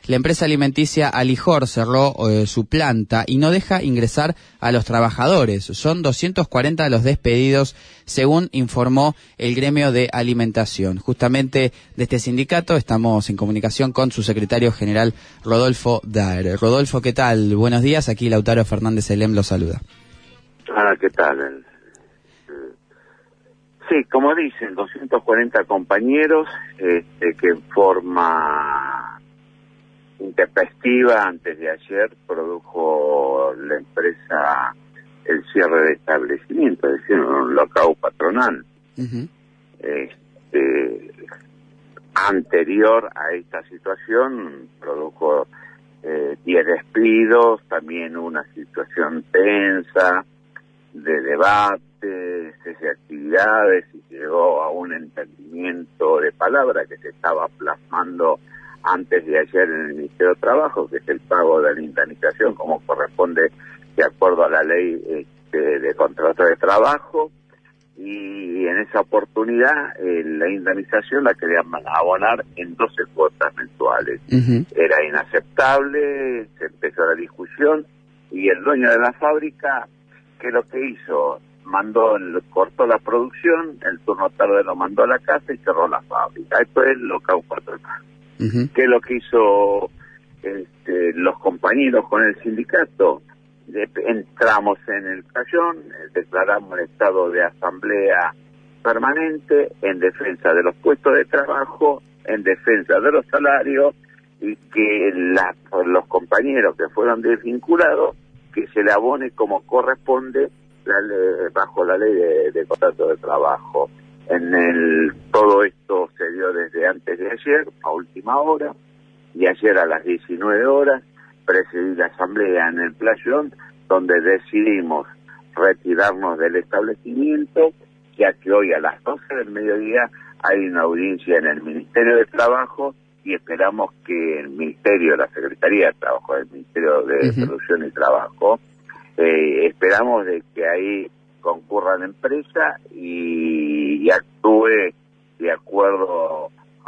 La empresa alimenticia Alijor cerró su planta y no deja ingresar a los trabajadores. Son 240 los despedidos, según informó el gremio de alimentación. Justamente de este sindicato estamos en comunicación con su secretario general, Rodolfo Daer. Rodolfo, ¿qué tal? Buenos días. Aquí Lautaro Fernández Elem lo saluda. ¿Qué tal? Sí, como dicen, 240 compañeros que en forma intempestiva antes de ayer produjo la empresa el cierre de establecimiento, es decir, un lockout patronal. Anterior a esta situación produjo 10 despidos, también una situación tensa de debate, de actividades, y llegó a un entendimiento de palabra que se estaba plasmando antes de ayer en el Ministerio de Trabajo, que es el pago de la indemnización como corresponde de acuerdo a la ley de contrato de trabajo, y en esa oportunidad la indemnización la querían abonar en 12 cuotas mensuales. Era inaceptable, se empezó la discusión, y el dueño de la fábrica, ¿qué es lo que hizo? Cortó la producción, el turno tarde lo mandó a la casa y cerró la fábrica. Esto es lockout patronal. ¿Qué es lo que hizo los compañeros con el sindicato? Entramos en el cayón, declaramos el estado de asamblea permanente en defensa de los puestos de trabajo, en defensa de los salarios, y que los compañeros que fueron desvinculados, que se le abone como corresponde bajo la ley de contrato de trabajo. Todo esto se dio desde antes de ayer, a última hora, y ayer a las 19 horas presidí la asamblea en el playón, donde decidimos retirarnos del establecimiento, ya que hoy a las 12 del mediodía hay una audiencia en el Ministerio de Trabajo, y esperamos que el Ministerio, la Secretaría de Trabajo, el Ministerio de Producción y Trabajo, esperamos de que ahí concurra la empresa y actúe de acuerdo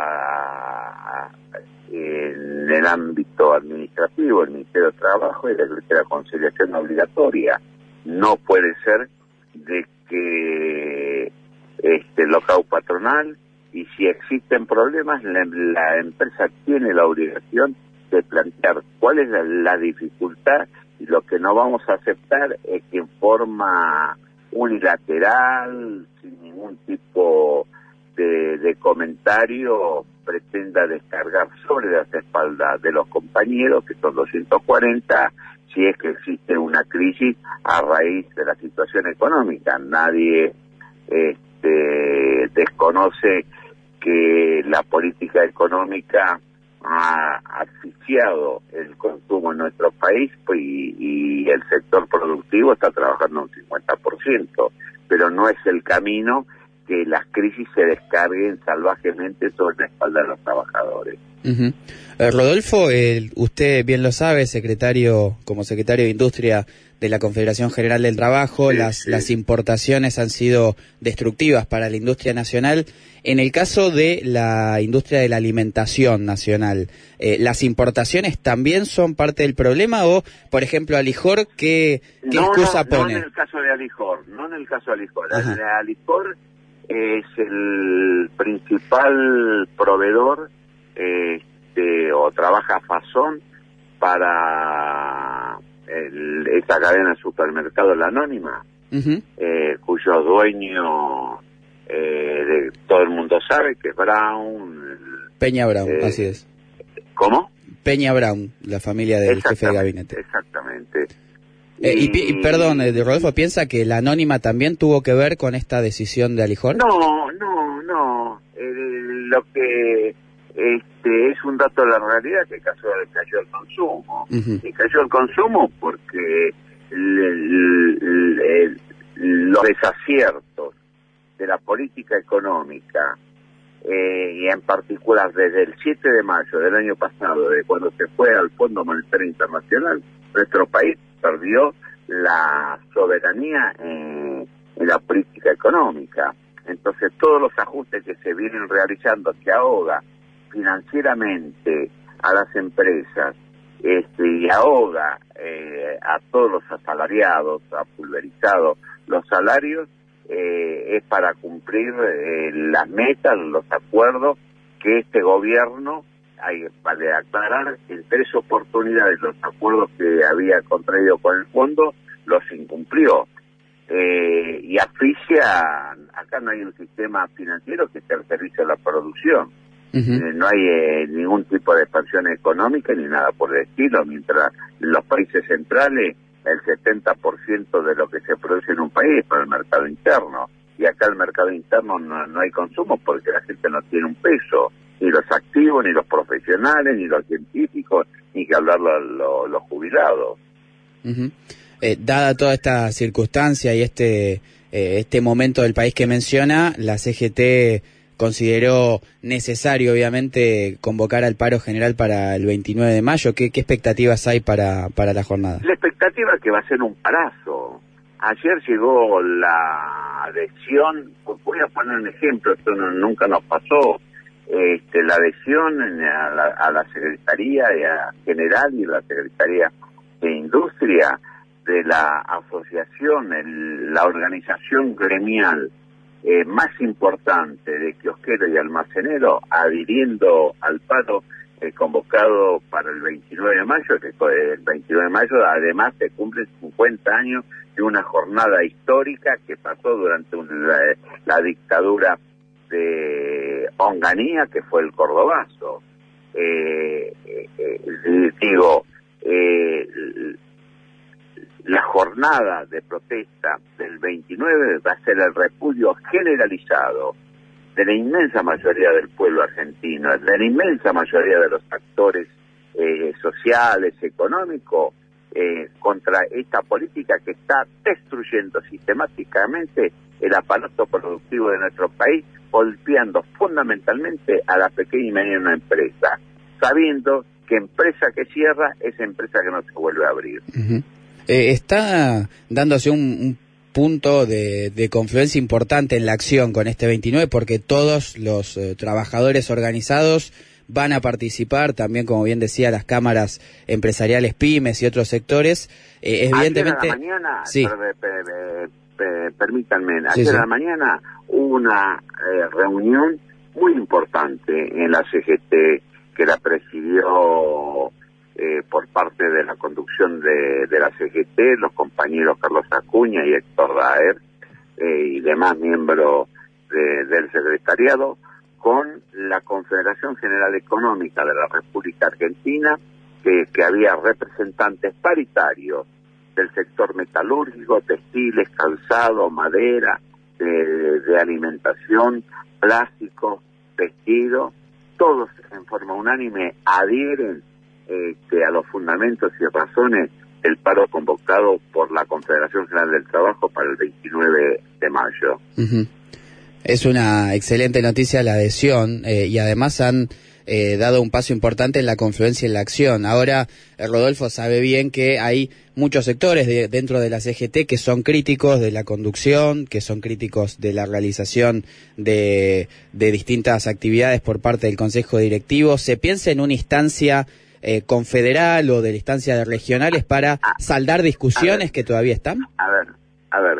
en el ámbito administrativo, el Ministerio de Trabajo y la conciliación obligatoria. No puede ser de que lockout patronal, y si existen problemas, la empresa tiene la obligación de plantear cuál es la dificultad, y lo que no vamos a aceptar es que en forma unilateral, sin ningún tipo de comentario, pretenda descargar sobre las espaldas de los compañeros, que son 240, si es que existe una crisis a raíz de la situación económica. Nadie desconoce que la política económica ha asfixiado el consumo en nuestro país, y el sector productivo está trabajando un 50%, pero no es el camino que las crisis se descarguen salvajemente sobre la espalda de los trabajadores. Rodolfo, usted bien lo sabe, como secretario de Industria de la Confederación General del Trabajo, las importaciones han sido destructivas para la industria nacional. En el caso de la industria de la alimentación nacional, ¿las importaciones también son parte del problema? O, por ejemplo, Alijor, ¿qué excusa pone? No en el caso de Alijor. Alijor es el principal proveedor o trabaja Fazón para esa cadena de supermercado La Anónima, cuyo dueño todo el mundo sabe que es Brown. Peña Brown, así es. ¿Cómo? Peña Brown, la familia del jefe de gabinete. Exactamente. Y perdón, Rodolfo, ¿piensa que La Anónima también tuvo que ver con esta decisión de Alijor? No. Lo que es un dato de la realidad, que cayó el consumo. Y cayó el consumo porque los desaciertos de la política económica, y en particular desde el 7 de mayo del año pasado, de cuando se fue al Fondo Monetario Internacional, nuestro país perdió la soberanía en la política económica. Entonces todos los ajustes que se vienen realizando, que ahoga financieramente a las empresas y ahoga a todos los asalariados, ha pulverizado los salarios, es para cumplir las metas, los acuerdos que este gobierno, vale aclarar, en 3 oportunidades los acuerdos que había contraído con el fondo los incumplió. Y asfixia, acá no hay un sistema financiero que esté al servicio de la producción. No hay ningún tipo de expansión económica ni nada por el estilo, mientras en los países centrales el 70% de lo que se produce en un país es para el mercado interno, y acá el mercado interno no hay consumo porque la gente no tiene un peso, ni los activos, ni los profesionales, ni los científicos, ni que hablar los jubilados. Dada toda esta circunstancia y este momento del país que menciona, la CGT consideró necesario, obviamente, convocar al paro general para el 29 de mayo. ¿Qué expectativas hay para la jornada? La expectativa es que va a ser un parazo. Ayer llegó la adhesión, voy a poner un ejemplo, esto nunca nos pasó, la adhesión a la Secretaría General y la Secretaría de Industria de la asociación, la organización gremial más importante de kiosquero y almacenero, adhiriendo al paro convocado para el 29 de mayo, que el 29 de mayo además se cumplen 50 años de una jornada histórica que pasó durante la dictadura de Onganía, que fue el Cordobazo. La jornada de protesta del 29 va a ser el repudio generalizado de la inmensa mayoría del pueblo argentino, de la inmensa mayoría de los actores sociales, económicos, contra esta política que está destruyendo sistemáticamente el aparato productivo de nuestro país, golpeando fundamentalmente a la pequeña y mediana empresa, sabiendo que empresa que cierra es empresa que no se vuelve a abrir. Está dándose un punto de confluencia importante en la acción con este 29, porque todos los trabajadores organizados van a participar, también, como bien decía, las cámaras empresariales, pymes y otros sectores. Evidentemente, ayer a la mañana, sí. Permítanme, ayer a la mañana hubo una reunión muy importante en la CGT que la presidió por parte de la conducción de la CGT, los compañeros Carlos Acuña y Héctor Daer, y demás miembros del secretariado, con la Confederación General Económica de la República Argentina, que había representantes paritarios del sector metalúrgico, textiles, calzado, madera, de alimentación, plástico, vestido, todos en forma unánime adhieren a los fundamentos y razones del paro convocado por la Confederación General del Trabajo para el 29 de mayo. Es una excelente noticia la adhesión, y además han dado un paso importante en la confluencia y en la acción. Ahora, Rodolfo sabe bien que hay muchos sectores dentro de la CGT que son críticos de la conducción, que son críticos de la realización de distintas actividades por parte del Consejo Directivo. ¿Se piensa en una instancia confederal o de la instancia de regionales para saldar discusiones que todavía están? A ver,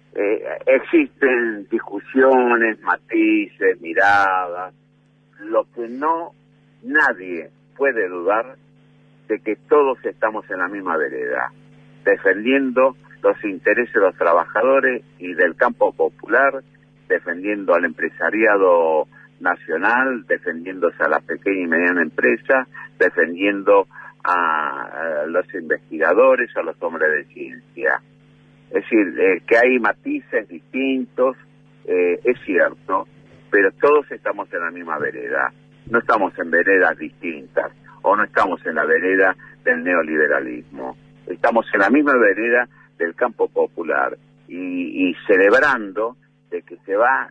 existen discusiones, matices, miradas. Lo que nadie puede dudar de que todos estamos en la misma vereda, defendiendo los intereses de los trabajadores y del campo popular, defendiendo al empresariado nacional, defendiéndose a la pequeña y mediana empresa, defendiendo a los investigadores, a los hombres de ciencia. Es decir, que hay matices distintos, es cierto, pero todos estamos en la misma vereda. No estamos en veredas distintas, o no estamos en la vereda del neoliberalismo. Estamos en la misma vereda del campo popular y celebrando de que se va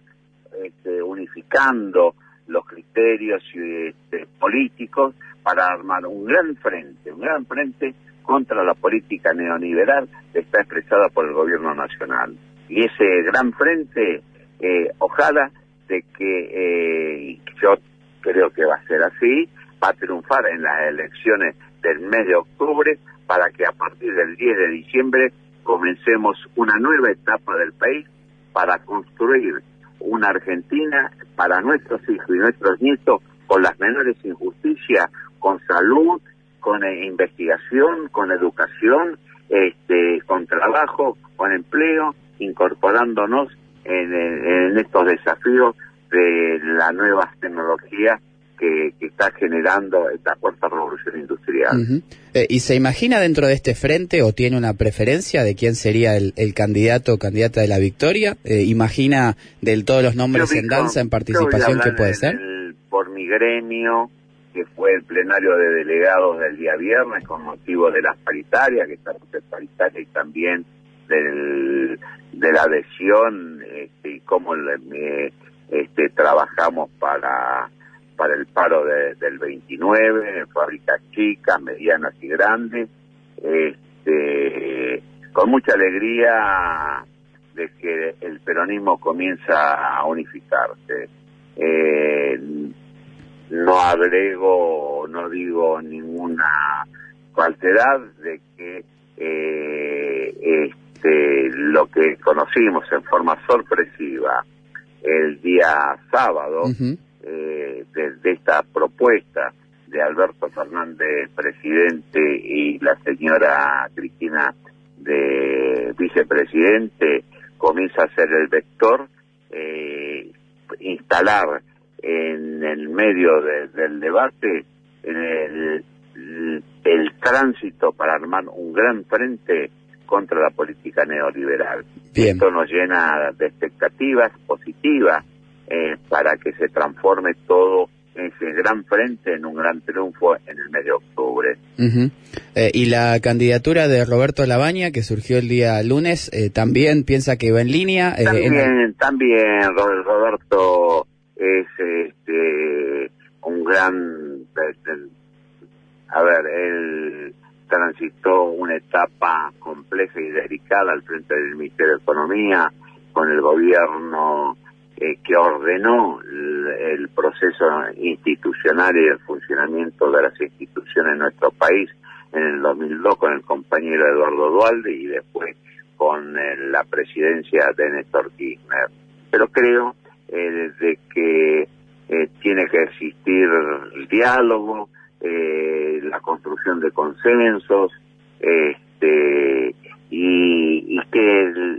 unificando los criterios políticos para armar un gran frente contra la política neoliberal que está expresada por el gobierno nacional. Y ese gran frente, ojalá de que, y yo creo que va a ser así, va a triunfar en las elecciones del mes de octubre, para que a partir del 10 de diciembre comencemos una nueva etapa del país para construir una Argentina para nuestros hijos y nuestros nietos con las menores injusticias, con salud, con investigación, con educación, con trabajo, con empleo, incorporándonos en estos desafíos de las nuevas tecnologías que está generando esta cuarta revolución industrial. ¿Y se imagina dentro de este frente o tiene una preferencia de quién sería el candidato o candidata de la victoria? ¿Imagina de todos los nombres en danza, en participación, qué puede ser? Por mi gremio, que fue el plenario de delegados del día viernes con motivo de las paritarias, que estamos en paritaria, y también de la adhesión y cómo trabajamos para el paro del 29, en fábricas chicas, medianas y grandes, con mucha alegría de que el peronismo comienza a unificarse. No agrego, no digo ninguna falsedad de que lo que conocimos en forma sorpresiva el día sábado, de esta propuesta de Alberto Fernández, presidente, y la señora Cristina de vicepresidente, comienza a ser el vector, instalar en el medio del debate el tránsito para armar un gran frente contra la política neoliberal. Bien. Esto nos llena de expectativas positivas para que se transforme todo ese gran frente en un gran triunfo en el mes de octubre. Y la candidatura de Roberto Labaña, que surgió el día lunes, ¿también piensa que va en línea? También Roberto es un gran... él transitó una etapa compleja y delicada al frente del Ministerio de Economía, con el gobierno que ordenó el proceso institucional y el funcionamiento de las instituciones en nuestro país en el 2002 con el compañero Eduardo Duhalde y después con la presidencia de Néstor Kirchner. Pero creo de que tiene que existir el diálogo, la construcción de consensos, y que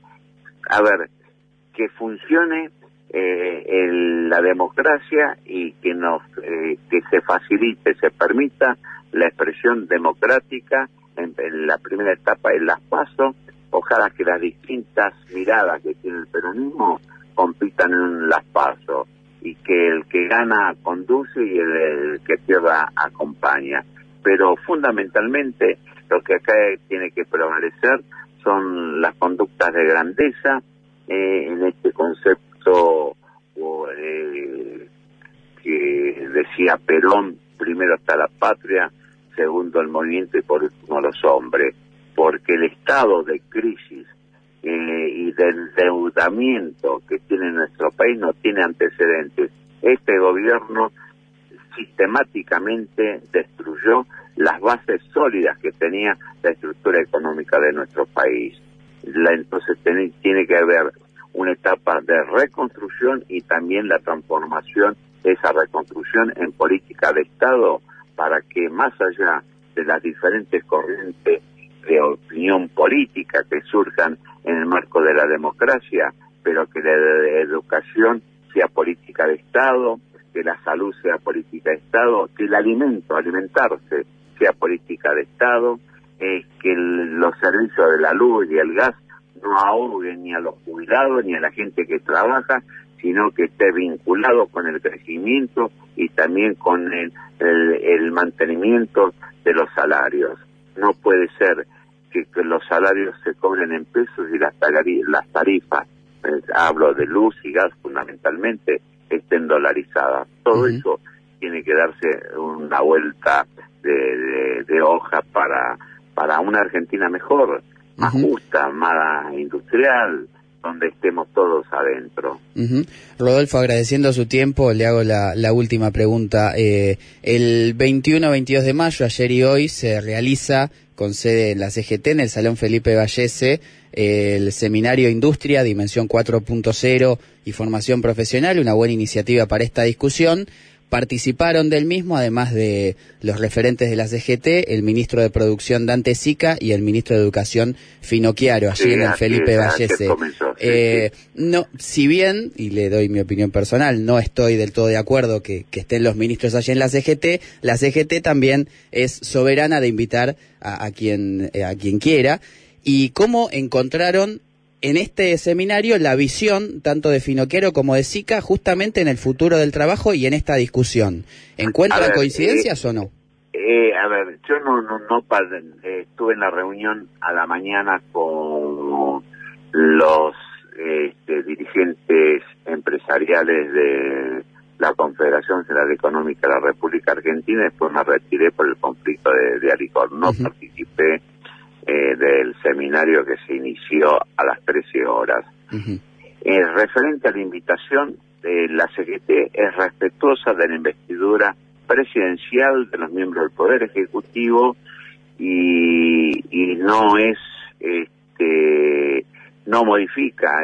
que funcione la democracia y que que se facilite, se permita la expresión democrática en la primera etapa en las PASO. Ojalá que las distintas miradas que tiene el peronismo compitan en las PASO y que el que gana conduce y el que pierda acompaña. Pero fundamentalmente lo que acá tiene que prevalecer son las conductas de grandeza, en este concepto que decía Perón: primero está la patria, segundo el movimiento y por último los hombres, porque el estado de crisis y del endeudamiento que tiene nuestro país no tiene antecedentes. Este gobierno sistemáticamente destruyó las bases sólidas que tenía la estructura económica de nuestro país. Entonces tiene que haber una etapa de reconstrucción y también la transformación de esa reconstrucción en política de Estado, para que más allá de las diferentes corrientes de opinión política que surjan en el marco de la democracia, pero que la educación sea política de Estado, que la salud sea política de Estado, que el alimentarse sea política de Estado, que los servicios de la luz y el gas no ahoguen ni a los jubilados ni a la gente que trabaja, sino que esté vinculado con el crecimiento y también con el mantenimiento de los salarios. No puede ser que los salarios se cobren en pesos y las tarifas, hablo de luz y gas fundamentalmente, estén dolarizadas. Todo eso tiene que darse una vuelta de hoja para una Argentina mejor, más justa, más industrial, donde estemos todos adentro. Rodolfo, agradeciendo su tiempo, le hago la última pregunta. El 21-22 de mayo, ayer y hoy, se realiza con sede en la CGT, en el Salón Felipe Vallese, el seminario Industria, Dimensión 4.0 y Formación Profesional, una buena iniciativa para esta discusión. Participaron del mismo, además de los referentes de la CGT, el ministro de Producción Dante Sica y el ministro de Educación Fino Chiaro, allí en el Felipe Vallese. No, si bien, y le doy mi opinión personal, no estoy del todo de acuerdo que estén los ministros allí en la CGT también es soberana de invitar a quien quiera. ¿Y cómo encontraron en este seminario la visión tanto de Fino Chiaro como de Sica justamente en el futuro del trabajo y en esta discusión? ¿Encuentran coincidencias o no? A ver, yo no estuve en la reunión a la mañana con los dirigentes empresariales de la Confederación General Económica de la República Argentina, y después me retiré por el conflicto de Aricor. No participé del seminario que se inició a las 13 horas. Referente a la invitación, la CGT es respetuosa de la investidura presidencial de los miembros del Poder Ejecutivo y no es no modifica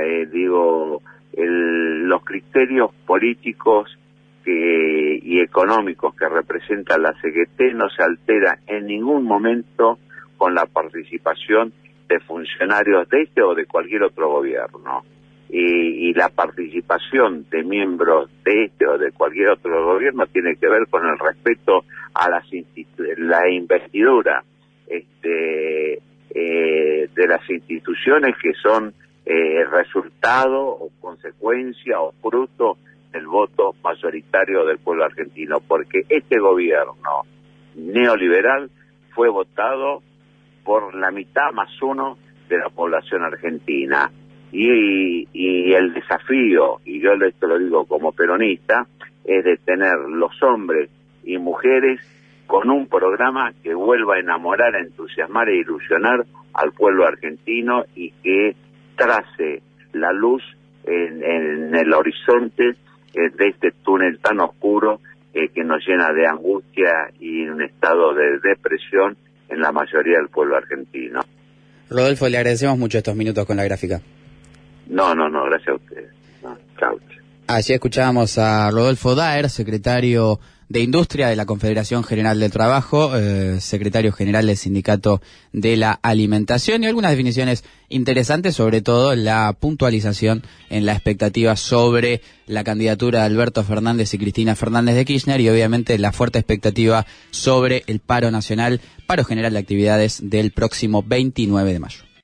los criterios políticos y económicos que representa la CGT. No se altera en ningún momento con la participación de funcionarios de este o de cualquier otro gobierno. Y la participación de miembros de este o de cualquier otro gobierno tiene que ver con el respeto a la investidura de las instituciones que son resultado o consecuencia o fruto del voto mayoritario del pueblo argentino, porque este gobierno neoliberal fue votado por la mitad más uno de la población argentina. Y el desafío, y yo esto lo digo como peronista, es de tener los hombres y mujeres con un programa que vuelva a enamorar, a entusiasmar e ilusionar al pueblo argentino y que trace la luz en el horizonte de este túnel tan oscuro que nos llena de angustia y un estado de depresión en la mayoría del pueblo argentino. Rodolfo, le agradecemos mucho estos minutos con la gráfica. No, gracias a ustedes. Chau. Allí escuchábamos a Rodolfo Daer, secretario de Industria de la Confederación General del Trabajo, secretario general del Sindicato de la Alimentación, y algunas definiciones interesantes, sobre todo la puntualización en la expectativa sobre la candidatura de Alberto Fernández y Cristina Fernández de Kirchner, y obviamente la fuerte expectativa sobre el paro nacional, paro general de actividades del próximo 29 de mayo.